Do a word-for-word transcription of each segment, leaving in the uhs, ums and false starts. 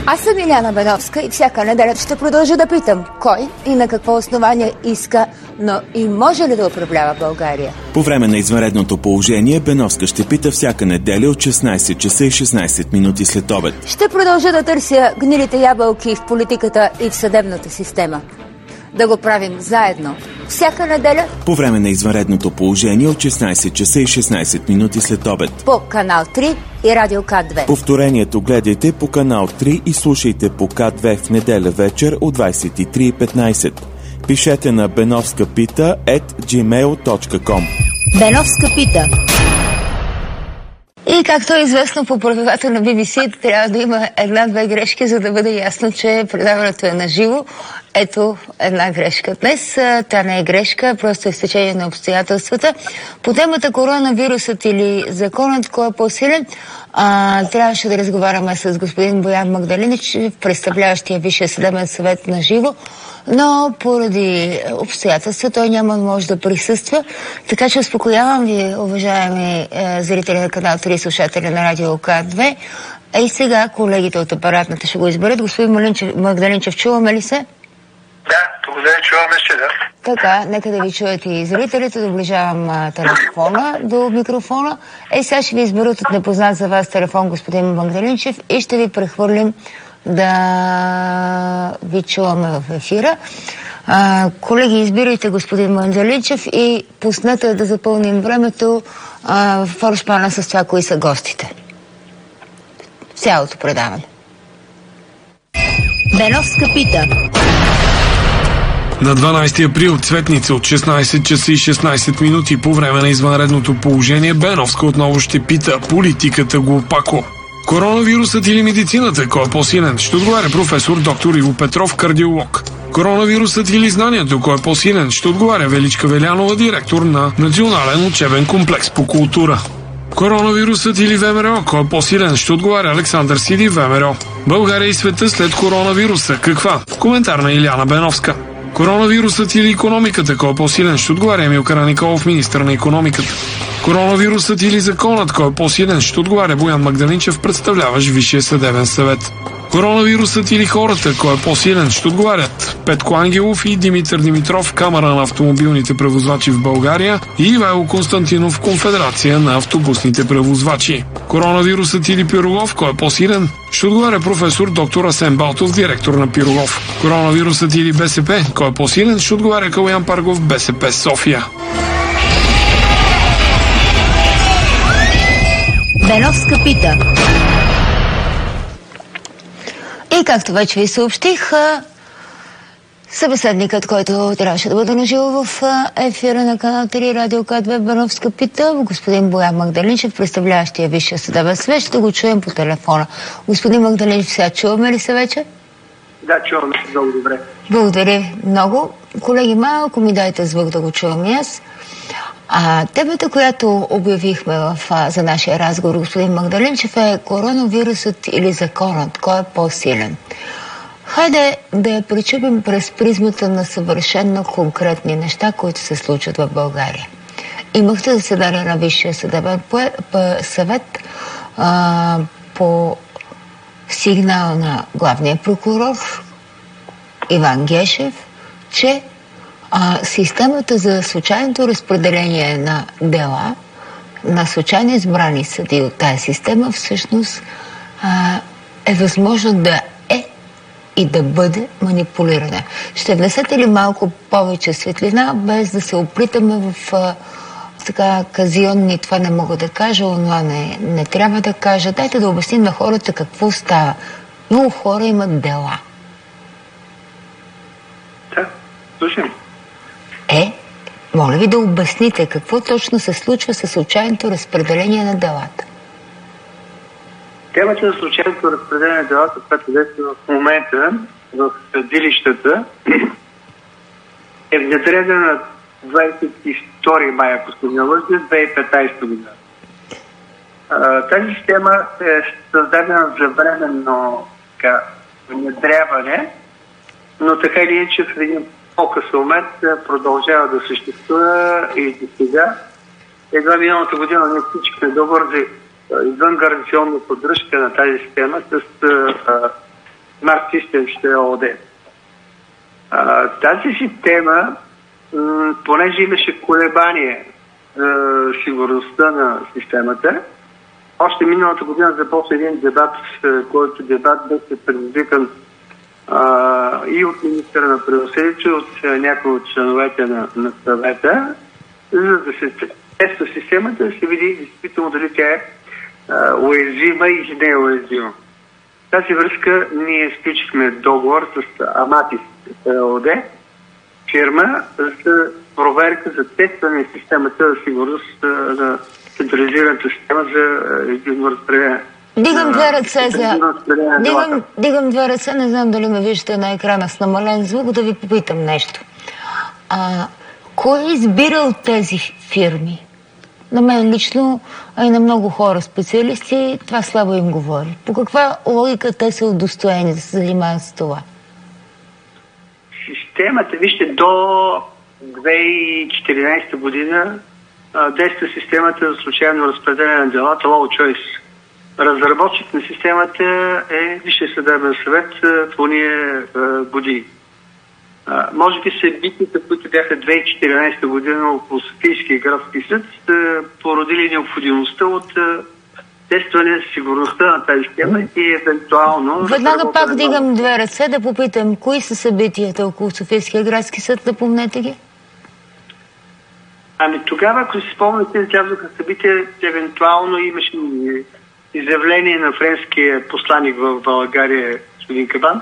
Аз съм Иляна Беновска и всяка неделя ще продължа да питам кой и на какво основание иска, но и може ли да управлява България. По време на извънредното положение Беновска ще пита всяка неделя от шестнайсет часа и шестнайсет минути след обед. Ще продължа да търся гнилите ябълки в политиката и в съдебната система. Да го правим заедно. Всяка неделя по време на извънредното положение от шестнайсет часа и шестнайсет минути след обед по канал три и радио К две. Повторението гледайте по канал три и слушайте по К две в неделя вечер от двайсет и три и петнайсет. Пишете на benovskapita ет джимейл точка ком. Беновска пита. И както е известно по правилата на Би Би Си, трябва да има една-две грешки, за да бъде ясно, че предаването е на живо. Ето една грешка днес. Та не е грешка, просто е стечение на обстоятелствата. По темата коронавирусът или законът, кой е по-силен, а, трябваше да разговаряме с господин Боян Магдалинич, представляващия Висшия съдебен съвет на живо, но поради обстоятелства той няма да може да присъства. Така че успокоявам ви, уважаеми е, зрители на канал три, слушатели на радио К две. А и сега колегите от апаратната ще го изберат. Господин Малинчев, Магдалинчев, чуваме ли се? Да, благодаря, чуваме се, да. Така, нека да ви чуят и зрителите. Доближавам а, телефона до микрофона. Е, сега ще ви изберат от непознат за вас телефон господин Магдалинчев и ще ви прехвърлим да ви чуваме в ефира. А, колеги, избирайте господин Магдалинчев и пуснете да запълним времето а, в форшпана с това, кои са гостите. Цялото предаване. Беновска пита. На дванайсети април Цветница от шестнайсет часа и шестнайсет минути по време на извънредното положение Беновска отново ще пита политиката глупако. Коронавирусът или медицината, кой е по-силен? Ще отговаря професор доктор Иво Петров, кардиолог. Коронавирусът или знанието, кой е по-силен? Ще отговаря Величка Велянова, директор на Национален учебен комплекс по култура. Коронавирусът или ВМРО, кой е по-силен? Ще отговаря Александър Сиди, ВМРО. България и света след коронавируса. Каква? Коментар на Иляна Беновска. Коронавирусът или икономиката, кой е по-силен? Ще отговаря Емил Караниколов, министър на икономиката. Коронавирусът или законът, кой е по-силен? Ще отговаря Боян Магдалинчев, представляващ Висшия съдебен съвет. Коронавирусът или хората, кой е по-силен? Ще отговарят Петко Ангелов и Димитър Димитров, Камара на автомобилните превозвачи в България, и Ивайло Константинов, Конфедерация на автобусните превозвачи. Коронавирусът или Пирогов, кой е по-силен? Ще отговаря професор доктор Асен Балтов, директор на Пирогов. Коронавирусът или БСП, кой е по-силен? Ще отговаря Калуян Паргов, БСП София. Беновска пита. И както вече ви съобщих, събеседникът, който трябваше да бъде наживо в ефира на канал три, радио К две, Беновска пита, господин Боян Магдалинчев, представляващия Висшия съдебен съвет, ще го чуем по телефона. Господин Магдалинчев, сега чуваме ли се вече? Да, чуваме се много добре. Благодаря много. Колеги, малко ми дайте звук да го чувам и аз. А темата, която обявихме в, а, за нашия разговор, господин Магдалинчев, е коронавирусът или законът. Кой е по-силен? Хайде да я пречупим през призмата на съвършенно конкретни неща, които се случват в България. Имахте заседание на Висшия съдебен съвет а, по сигнал на главния прокурор Иван Гешев, че А, системата за случайното разпределение на дела на случайно избрани съдии от тази система всъщност а, е възможно да е и да бъде манипулирана. Ще внесете ли малко повече светлина, без да се оплитаме в а, така казионни, това не мога да кажа, онова не, не трябва да кажа. Дайте да обясним на хората какво става. Много хора имат дела. Да, слушам. Е, моля ви да обясните какво точно се случва с случайното разпределение на делата. Темата на случайното разпределение на делата, която действа в момента в съдилищата, е внедрена на двадесет и втори май, ако се не лъжа, две хиляди и петнадесета година. Тази система е създадена за временно така, внедряване, но така или иначе в един по-късен момент продължава да съществува и до сега. Едва миналата година ние всички договор за извън гаранционна поддръжка на тази система с а, Smart Systems ООД. А, тази система, м- понеже имаше колебание за сигурността на системата, още миналата година започна един дебат, който дебат беше предизвикан а, и от министъра на правосъдието, и от някои от членовете на, на съвета, за да се тества системата, да се види действително дали тя е а, уязвима или не е уязвима. В тази връзка ние сключихме договор с Аматис ООД, фирма за проверка за тестване на системата за сигурност на централизираната система за единно разпределение. Дигам две ръце за... Дигам, дигам две ръце, не знам дали ме виждате на екрана с намален звук, да ви попитам нещо. А, кой е избирал тези фирми? На мен лично, а и на много хора, специалисти, това слабо им говори. По каква логика те са удостоени да се занимават с това? Системата, вижте, до две хиляди и четиринадесета година действа системата за случайно разпределение на делата Low Choice. Разработчик на системата е Висшия съдебен съвет в уния години. А, може би събитията, които бяха две хиляди и четиринадесета година около Софийския градски съд, породили необходимостта от тестване на сигурността на тази система и евентуално... Веднага пак дигам две ръце да попитам, кои са събитията около Софийския градски съд, да помнете ги? Ами тогава, ако си спомняте, излязоха събития, евентуално имаше изявление на френския посланик в България, господин Кабан,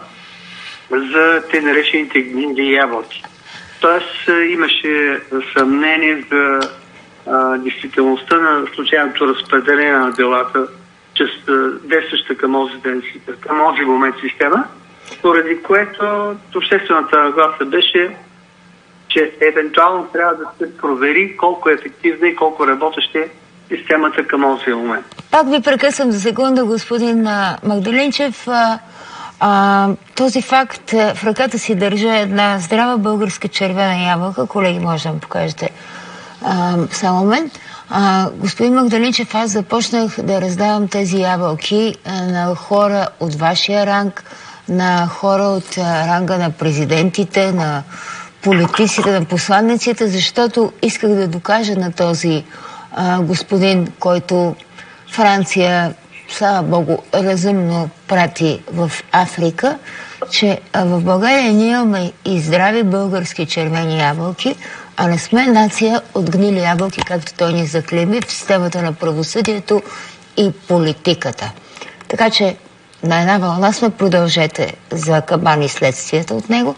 за те наречените гнили ябълки. Тоест имаше съмнение за а, действителността на случайното разпределение на делата чрез действаща към този, ден, към този момент система, поради което обществената нагласа беше, че евентуално трябва да се провери колко е ефективна и колко работеща е системата към този момент. Пак ви прекъсвам за секунда, господин Магдалинчев. А, а, този факт, в ръката си държа една здрава българска червена ябълка. Колеги, може да ми покажете а, само момент. А, господин Магдалинчев, аз започнах да раздавам тези ябълки а, на хора от вашия ранг, на хора от а, ранга на президентите, на политиците, на посланниците, защото исках да докажа на този а, господин, който Франция, слава Богу, разумно прати в Африка, че а, в България ние имаме и здрави български червени ябълки, а не сме нация от гнили ябълки, както той ни заклейми в системата на правосъдието и политиката. Така че на една вълна сме, продължете за Кабан и следствията от него.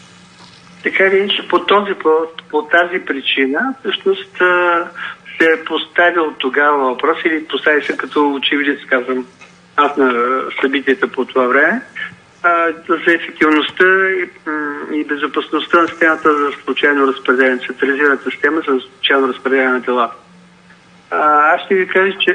Така ли, че по, този, по, по тази причина всъщност се е поставил тогава въпрос, или постави се като очевидец, казвам аз, на събитията по това време, а, за ефективността и, и безопасността на системата за случайно разпределение, централизираната система за случайно разпределение на делата. А, аз ще ви кажа, че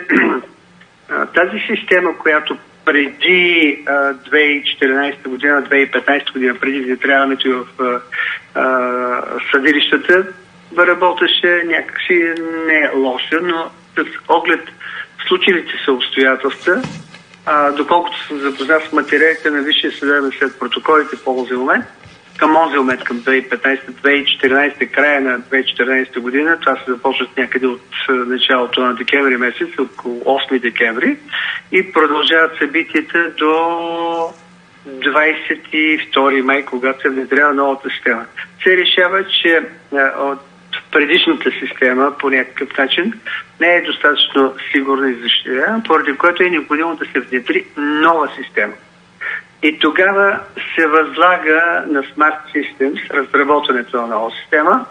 тази система, която преди а, две хиляди и четиринадесета година, две хиляди и петнадесета година, преди внедряването в а, а, съдилищата, работеше някакси не лошо, но с оглед случилите се обстоятелства, а, доколкото съм запознат с материалите на Висшия съдебен съвет, протоколите по този момент, към този момент, към две хиляди и петнадесета - две хиляди и четиринадесета, края на две хиляди и четиринадесета година, това се започват някъде от началото на декември месец, около осми декември, и продължават събитията до двадесет и втори май, когато се внедрява новата система. Се решава, че от предишната система по някакъв начин не е достатъчно сигурна и защитена, поради което е необходимо да се внедри нова система. И тогава се възлага на Smart Systems разработването на нова система.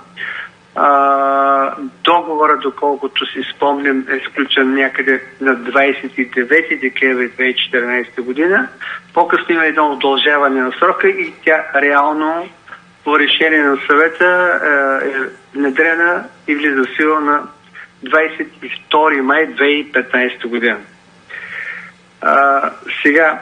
А, договора, доколкото си спомням, е сключен някъде на двадесет и девети декември две хиляди и четиринадесета година. По-късно има едно удължаване на срока и тя реално по решение на съвета е внедрена и влиза в сила на двадесет и втори май две хиляди и петнадесета година. А, сега,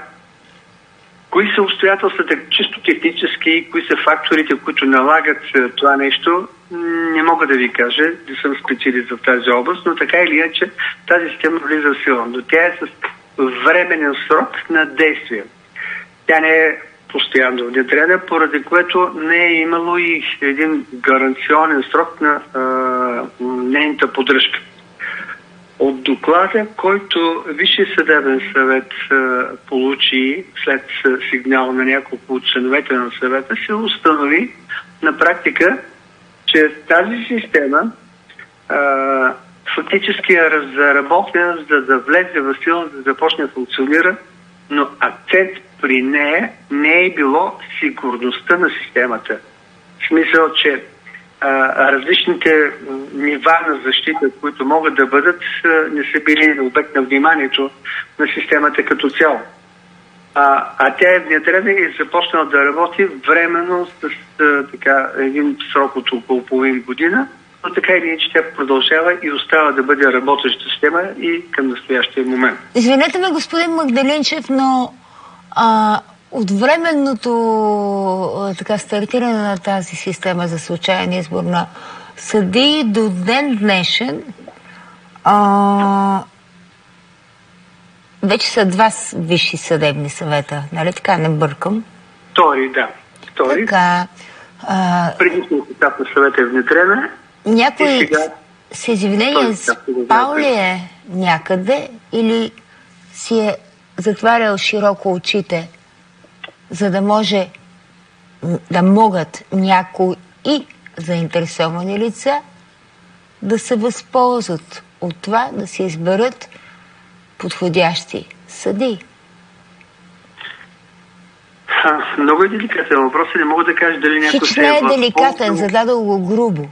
кои са обстоятелствата чисто технически, кои са факторите, които налагат това нещо, не мога да ви кажа, не съм специалист в тази област, но така или иначе тази система влиза в сила. Но тя е с временен срок на действие. тя не е постоянно внедрена, поради което не е имало и един гаранционен срок на а, нейната поддръжка. От доклада, който Висшия съдебен съвет а, получи след сигнал на няколко от членовете на съвета, се установи на практика, че тази система а, фактически е разработена, за да влезе в сила, да започне да функционира, но акцент при нея не е било сигурността на системата. В смисъл, че а, различните нива на защита, които могат да бъдат, а, не са били обект на вниманието на системата като цяло. А, а тя е внедрена и е започнала да работи временно с а, така, един срок от около половин година, но така или иначе тя продължава и остава да бъде работеща система и към настоящия момент. Извинете ме, господин Магдалинчев, но а, от временното а, така, стартиране на тази система за случайен избор на съдии до ден днешен а, вече са два висши съдебни съвета, нали така, не бъркам? Втори, да. Втори. Така. А... Предишният етап на съвета е внедрена. Някой сега... с извинение спал ли е някъде или си е затварял широко очите, за да може да могат някои и заинтересовани лица да се възползват от това, да се изберат подходящи съдии? Ха, много е деликатен въпрос и не мога да кажа дали някой Хич се не е е деликатен, зададал го грубо.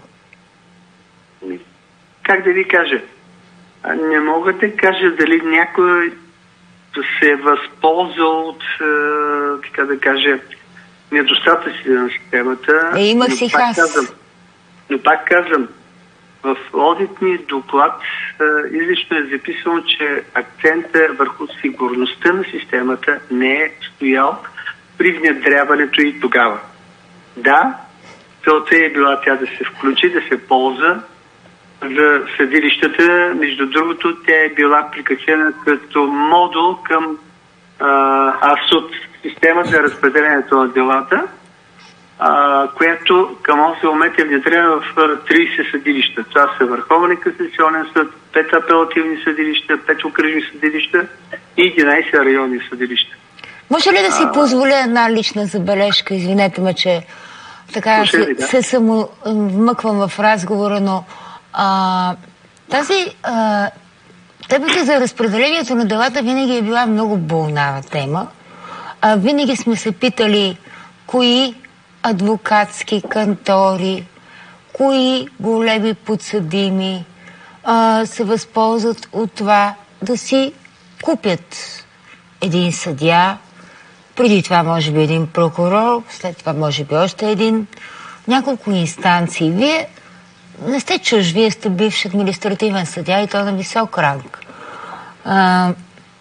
Как да ви кажа? Не мога да кажа дали някой се е възползвал от, е, така да кажа, недостатъците на системата. Е, имах си хас. Казвам, но пак казвам, в одитния доклад е, излично е записано, че акцента върху сигурността на системата не е стоял при внедряването и тогава. Да, целта е била тя да се включи, да се ползва за съдилищата. Между другото, тя е била прикачена като модул към а, АСУД, системата за разпределението на делата, а, която към онзи момент е внедрена в трийсет съдилища. Това са Върховен касационен съд, пет апелативни съдилища, пет окръжни съдилища и единайсет районни съдилища. Може ли да си а... позволя една лична забележка? Извинете ме, че така се, да. се само вмъквам в разговора, но а, тази а, темата за разпределението на делата винаги е била много болнава тема. А, винаги сме се питали кои адвокатски кантори, кои големи подсъдими а, се възползват от това да си купят един съдия, преди това може би един прокурор, след това може би още един, няколко инстанции. Вие не сте чуж, вие сте бивш административен съдия и то на висок ранг. А,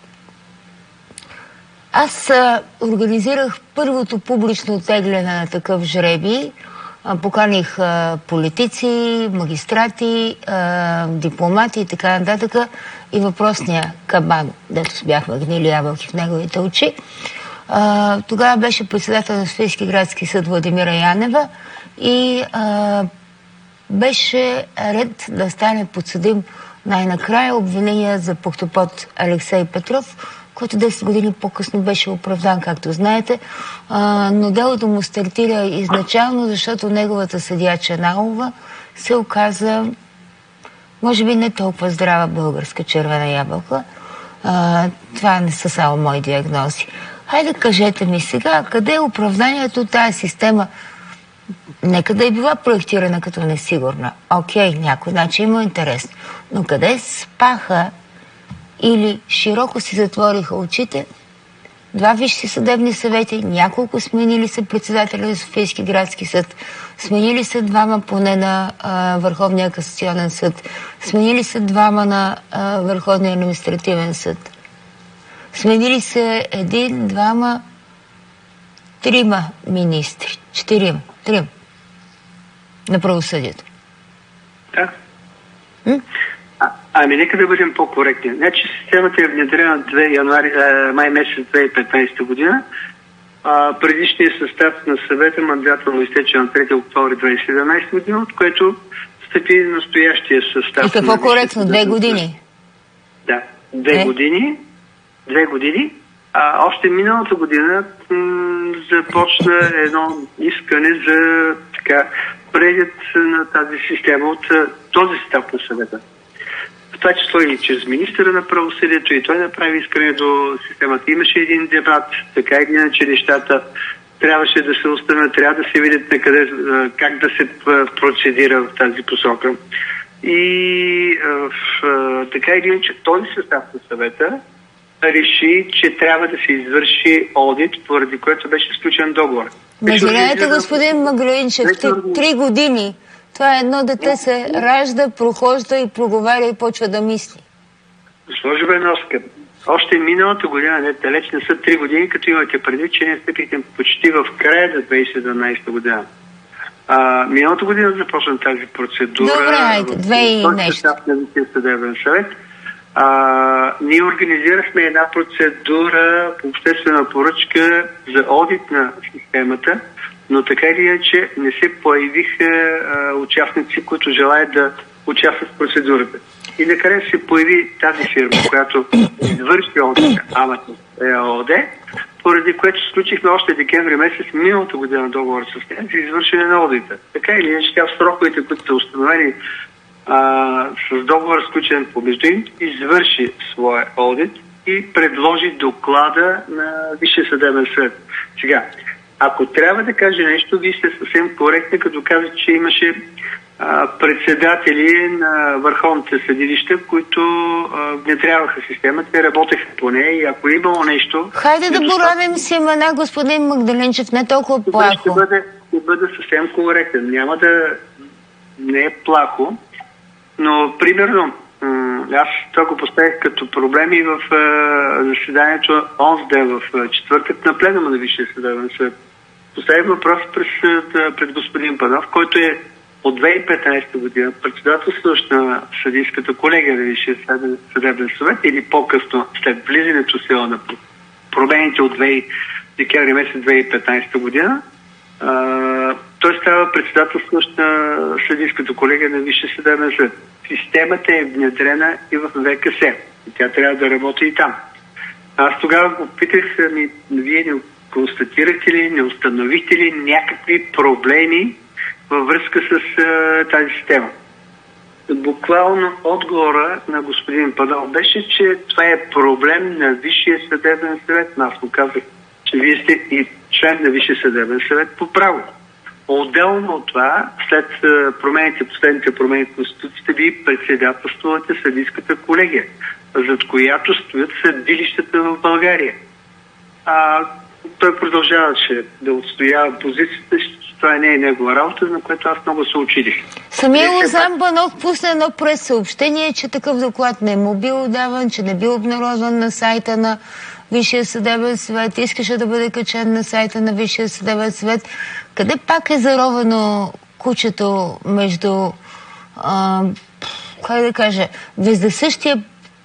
аз а, организирах първото публично оттегляне на такъв жребий. А, поканих а, политици, магистрати, а, дипломати и така нататък. И въпросния кабан, дето с бяхме гнили ябълки в неговите очи. А, тогава беше председател на Софийски градски съд Владимира Янева и а, беше ред да стане подсъдим най-накрая обвинения за похтопот Алексей Петров, който десет години по-късно беше оправдан, както знаете, а, но делото му стартира изначално, защото неговата съдия Чаналова се оказа може би не толкова здрава българска червена ябълка. А, това не са само мои диагнози. Хайде, кажете ми сега, къде е оправданието тази система? Нека да е била проектирана като несигурна. Окей, някой начин има интерес. Но къде спаха или широко си затвориха очите два висши съдебни съвети, няколко сменили се председателя на Софийски градски съд, сменили се двама поне на а, Върховния касационен съд, сменили се двама на а, Върховния административен съд. Сменили се един, двама, трима министри, четирима, трима на правосъдието. Да. М? А, ами нека да бъдем по-коректни. Значи системата е внедрена две януари, а, май месец две хиляди и петнайсета година А, предишният състав на съвета мандата му изтече на трети октомври две хиляди и седемнадесета година, от което стъпи настоящия състав. И какво коректно? Две години? Да, две е? години. Две години. А, още миналата година м- започна едно искане за така преглед на тази система от този състав на съвета. В това число и чрез министъра на правосъдието, и той направи искане до системата. Имаше един дебат, така и иначе нещата трябваше да се установят, трябва да се видят на къде, как да се процедира в тази посока. И в, така или иначе този състав на съвета реши, че трябва да се извърши одит, поради което беше сключен договор. Извинявайте, господин Магдалинчев, три години. Това е едно дете се ражда, прохожда и проговаря и почва да мисли. Госпожо Беновска, още миналата година, не далеч не са три години, като имате предвид, че не стъпихте почти в края на две хиляди и седемнадесета година. А, миналата година започна тази процедура. Добре, айде, две и нещо. На Висшия съдебен съвет. А, ние организирахме една процедура по обществена поръчка за одит на системата, но така или иначе не се появиха а, участници, които желаят да участват в процедурата. И накрая се появи тази фирма, която извърши одит, Аматор ЕООД, поради което сключихме още декември месец миналата година договор с нея за извършване на одита. Така или иначе, тя в сроковете, които са установени а, с договор, сключен помежду им, извърши своя одит и предложи доклада на Висшия съдебен съвет. Сега, ако трябва да кажа нещо, вие сте съвсем коректни, като казвате, че имаше а, председатели на върховните съдилища, които а, внедряваха системата, те работеха по нея и ако е имало нещо... Хайде да боравим с имена, господин Магдалинчев, не толкова плахо. Ще бъде, ще бъде съвсем коректен. Няма да... не е плахо, но примерно аз това го поставих като проблеми в uh, заседанието онзи в uh, четвъртък на пленума на Висшия съдебен съвет. Поставих въпрос през, uh, пред господин Панов, който е от две хиляди и петнадесета година председателстващ на съдийската колегия на Висшия съдебен съвет или по-късно след влизането в сила на промените от декември месец две хиляди и петнадесета година. Uh, той става председателстващ на съдийската колегия на Висшия съдебен съвет. Системата е внедрена и в ВКС. И тя трябва да работи и там. Аз тогава го питах, ми, вие не констатирахте ли, не установихте ли някакви проблеми във връзка с а, тази система? Буквално отговора на господин Панов беше, че това е проблем на Висшия съдебен съвет. Аз му казах, че вие сте и член на Висшия съдебен съвет по право. Отделно от това, след промените, последните промени в Конституцията, ви председателствувате съдийската колегия, зад която стоят съдилищата в България. А, той продължаваше да отстоява позицията, че това не е негова работа, на което аз много се училих. Самия Лозан Банов пусна едно прес-съобщение, че такъв доклад не му бил даван, че не бил обнародван на сайта на Висшия съдебен съвет, искаше да бъде качен на сайта на Висшия съдебен съвет. Къде пак е заровено кучето между, а, как да кажа, вездесъщия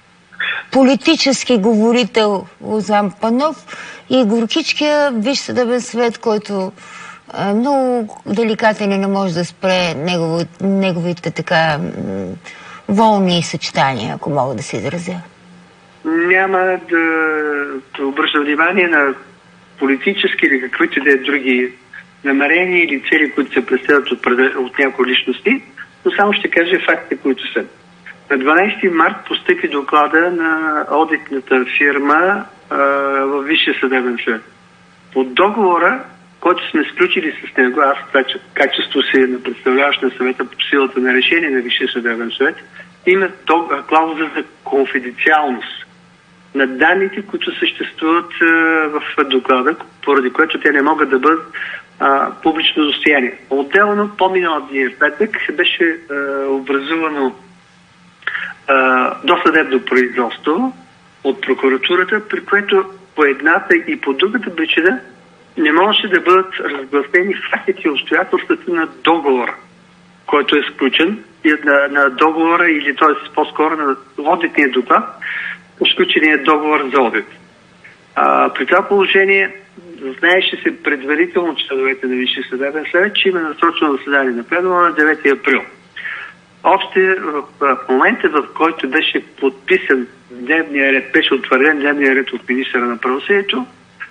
политически говорител Лозан Панов и горкичкия Висш съдебен съвет, който а, много деликатен и не може да спре негово, неговите така волни съчетания, ако мога да се изразя. Няма да обръща внимание на политически или каквито да е други намерения или цели, които се представят от, от някои личности, но само ще кажа фактите, които са. На дванадесети март постъпи доклада на одитната фирма а, в Висшия съдебен съвет. От договора, който сме сключили с него, аз в качество си на представляващ на съвета по силата на решение на Висшия съдебен съвет, има клауза за конфиденциалност на данните, които съществуват а, в доклада, поради което те не могат да бъдат а, публично достояние. Отделно, по-миналия петък беше а, образувано а, досъдебно производство от прокуратурата, при което по едната и по другата причина не можеше да бъдат разгласени фактите и обстоятелствата на договора, който е сключен, на, на договора или т.е. по-скоро на одитния доклад, по сключения договор за одит. А, при това положение знаеше се предварително членовете на Висшия съдебен съвет, че има насрочено заседание на пленума на девети април. Още в, в момента, в който беше подписан дневния ред, беше утвърден дневния ред от министъра на правосъдието,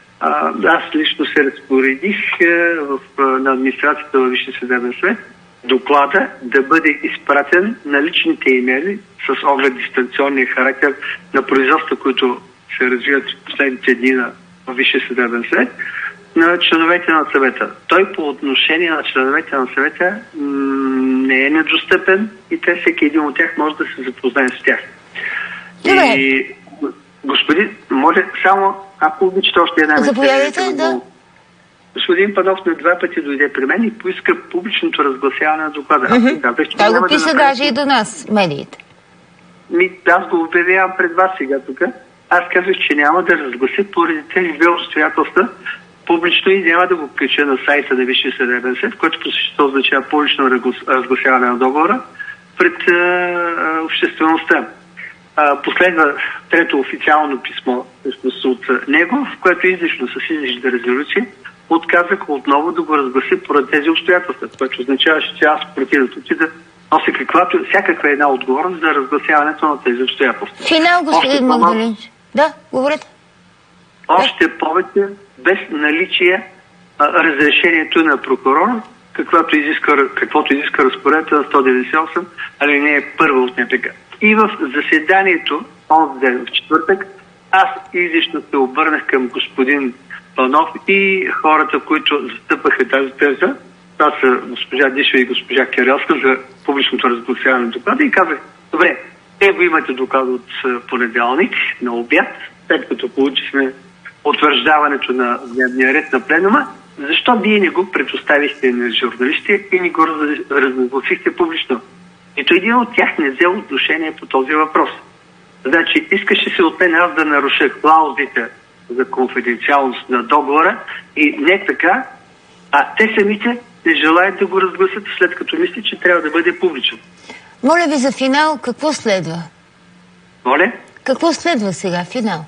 аз лично се разпоредих в, на администрацията във Висшия съдебен съвет доклада да бъде изпратен на личните имейли с оглед дистанционния характер на производства, които се развиват в последните дни на Висшия съдебен съвет, на членовете на съвета. Той по отношение на членовете на съвета не е недостъпен и те, всеки един от тях може да се запознае с тях. Добре. И господин, може само, ако обичате още една месец. Заповядайте, да. Господин Панов на два пъти дойде при мен и поиска публичното разгласяване на доклада. Mm-hmm. Да, беше, Той го писа да даже и до нас, медиите. Ми, аз го обявявам пред вас сега тук. Аз казах, че няма да разглася поради тези две обстоятелства публично и няма да го кача на сайта на Висшия съдебен съд, който по същество означава публично разгласяване на договора пред а, а, обществеността. А, последва трето официално писмо от него, в което излишно с излишна резолюция отказах отново да го разгласи поради тези обстоятелства, което означаваше, че аз противното ти да нося каквато, всякаква една отговорност за разгласяването на тези обстоятелства. Финал, господин Магдалинч. Да, говорете. Още повече без наличие а, разрешението на прокурора, каквото изиска, каквото изиска разпоредбата на сто деветдесет и осем, алинея първа от НПК. И в заседанието, онзи ден в четвъртък, аз излишно се обърнах към господин Панов и хората, които застъпаха тази теза, това са госпожа Дишева и госпожа Кирилска за публичното разгласяване на доклада и казах, добре, те го имате доклад от понеделник на обяд, след като получихме утвърждаването на дневния ред на пленума, защо вие не го предоставихте на журналисти и не го разгласихте публично? Нито един от тях не взе отношение по този въпрос. Значи, искаше се от мен аз да наруша клаузите за конфиденциалност на договора и не така, а те самите не желаят да го разгласят, след като мислят, че трябва да бъде публично. Моля ви за финал, какво следва? Моля? Какво следва сега, финал?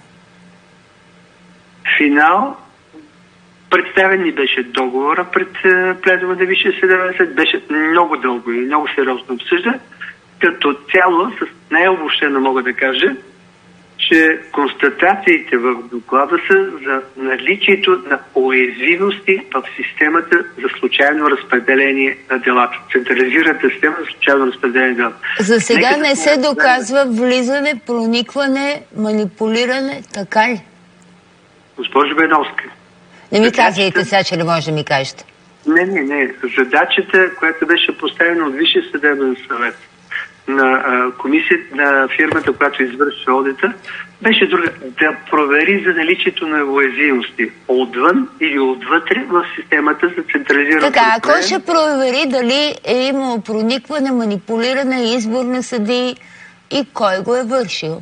Финал. Представен ни беше договора пред пленума на Висшия съдебен съд. Беше много дълго и много сериозно обсъжда. Като цяло, с най-обобщено мога да кажа, че констатациите в доклада са за наличието на уязвимости в системата за случайно разпределение на делата. Централизираната система за случайно разпределение на делата. За сега Нека не да се да доказва влизане, проникване, манипулиране, така ли? Госпожо Беновска. Не ми Задачата... казвайте сега, че не може да ми кажете. Не, не, не. Задачата, която беше поставена от Висшия съдебен съвет на а, комисията, на фирмата, която извършва одита, беше друга. Да провери за наличието на уязвимости отвън или отвътре в системата за централизирано. Така, а кой ще провери дали е имало проникване, манипулиране, избор на съдии и кой го е вършил?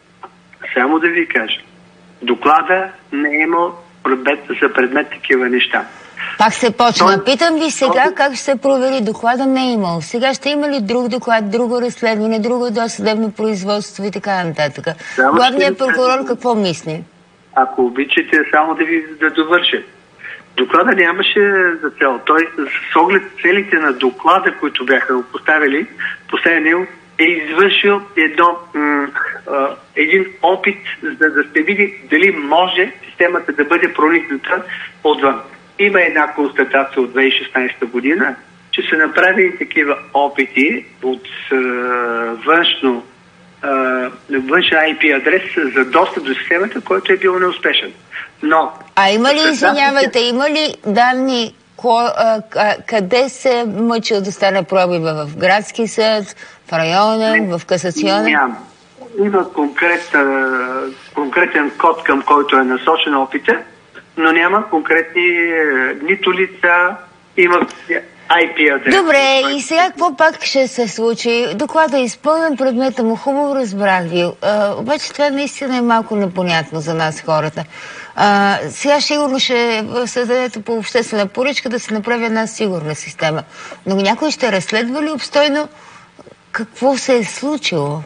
Само да ви кажа. Доклада не е имал предмет, за предмет такива неща. Пак се почна. Той... Питам ви сега как ще се провери. Доклада не е имал. Сега ще има ли друг доклад, друго разследване, друго досъдебно производство и така нататък? Главният прокурор какво мисли? Ако обичате, само да ви да довърша. Доклада нямаше за цел. Той с оглед целите на доклада, които бяха поставили, последния е извършил едно, м- а, един опит, за да се види дали може системата да бъде проникната отвън. Има една констатация от две хиляди и шестнадесета година, че са направили такива опити от а, външно, а, външен ай пи адрес за достъп до системата, който е бил неуспешен. Но... А има ли, извинявайте, има ли данни ко, а, а, къде се мъчил да стане пробива? В градски съд, в районен, не, в касационен? Няма. Има конкретен, конкретен код, към който е насочен опита, но няма конкретни нито лица, има ай пи адрес. Добре, и сега какво пак ще се случи? Докладът е изпълнен, предмета му хубаво разбрах ви. А, обаче това наистина е малко непонятно за нас хората. А, сега сигурно ще създадете по обществена поръчка да се направи една сигурна система. Но някой ще разследва ли обстойно какво се е случило?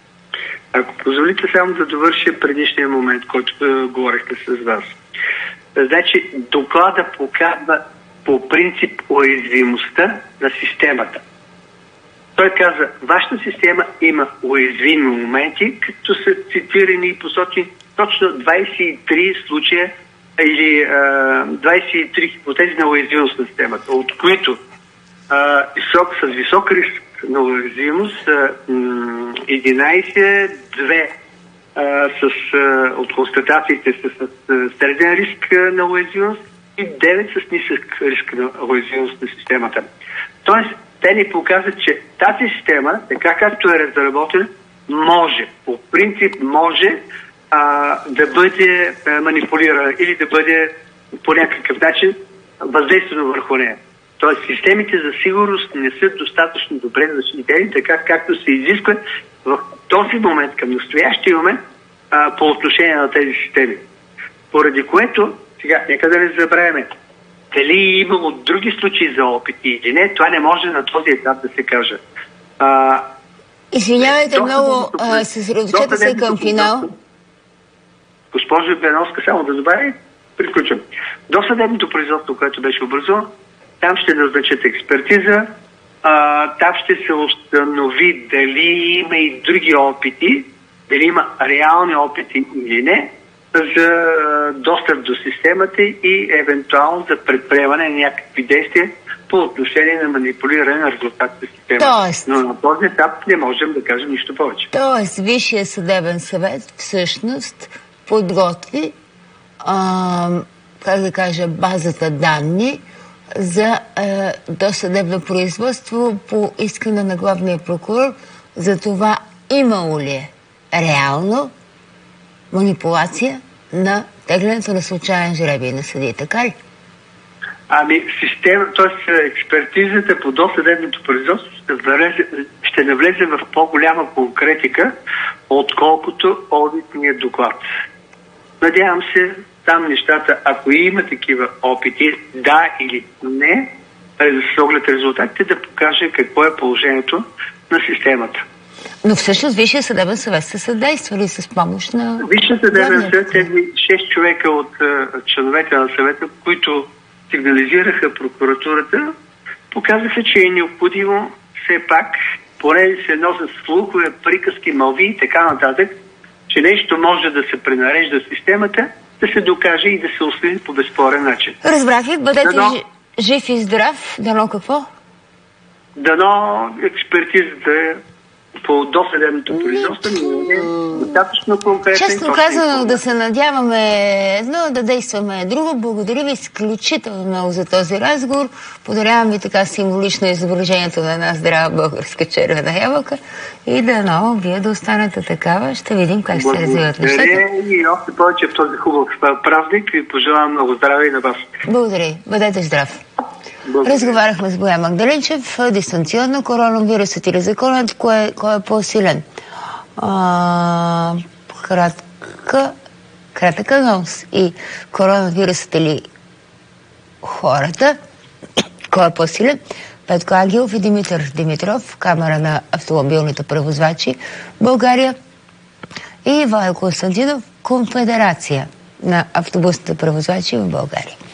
Ако позволите само да довърши предишния момент, който да говорихте с вас. Значи, доклада показва по принцип уязвимостта на системата. Той каза, вашата система има уязвими моменти, като са цитирани и посочени точно двайсет и три случая или а, двайсет и три хипотези на уязвимост на системата, от които а, висок, с висок риск на уязвимост а, единайсет, две а, с, а, от констатациите са с, с среден риск на уязвимост и девет с нисък риск на уязвимост на системата. Тоест, те ни показват, че тази система, така както е разработена, може, по принцип може а, да бъде а, манипулирана или да бъде по някакъв начин въздействано върху нея. Тоест, системите за сигурност не са достатъчно добре защитени, така както се изисква в този момент, към настоящия момент, а, по отношение на тези системи. Поради което, сега, нека да не забравяме, дали е имало други случаи за опити или не, това не може на този етап да се каже. А, Извинявайте много, съсредоточете се към финал. Госпожо Беновска, само да добавя, приключвам. Досъдебното производство, което беше образувано, там ще назначат експертиза, а, там ще се установи дали има и други опити, дали има реални опити или не, за достъп до системата и евентуално за предприемане на някакви действия по отношение на манипулиране на резултатите в системата. Тоест, но на този етап не можем да кажем нищо повече. Тоест, Висшия съдебен съвет всъщност подготви а, как да кажа, базата данни за а, досъдебно производство по искане на главния прокурор за това имало ли е реално манипулация на теглянето на случайен жребий на съдия, така ли? Ами, система, т.е. експертизата по досъдебното производство ще навлезе, ще навлезе в по-голяма конкретика, отколкото одитният доклад. Надявам се, там нещата, ако има такива опити, да или не, с оглед резултатите, да покаже какво е положението на системата. Но всъщност Висшия съдебен съвет са съдействали с помощ на... Висшия съдебен съвет, тези шест човека от uh, членовете на съвета, които сигнализираха прокуратурата, показаха, че е необходимо все пак, поне се носят слухове, приказки, мълви и така нататък, че нещо може да се пренарежда в системата, да се докаже и да се осъди по безспорен начин. Разбрах ви, бъдете дано, жив и здрав. Дано какво? Дано експертизата по досъдебното производство не е достатъчно конкретно. Честно казано, да се надяваме едно, да действаме друго. Благодаря ви изключително много за този разговор. Подарявам ви така символично изображението на една здрава българска червена ябълка и дано вие да останете такава. Ще видим как ще се развиват нещата. И още повече в този хубав празник ви пожелавам много здраве и на вас. Благодаря. Бъдете здрав. Благодаря. Разговаряхме с Боян Магдалинчев. Дистанционно коронавирусът или законът, кой, кой е по-силен? А, кратка, кратък анонс. И коронавирусът или хората, кой е по-силен? Петко Ангелов и Димитър Димитров, Камара на автомобилните превозвачи в България, и Ивайло Константинов, Конфедерация на автобусните превозвачи в България.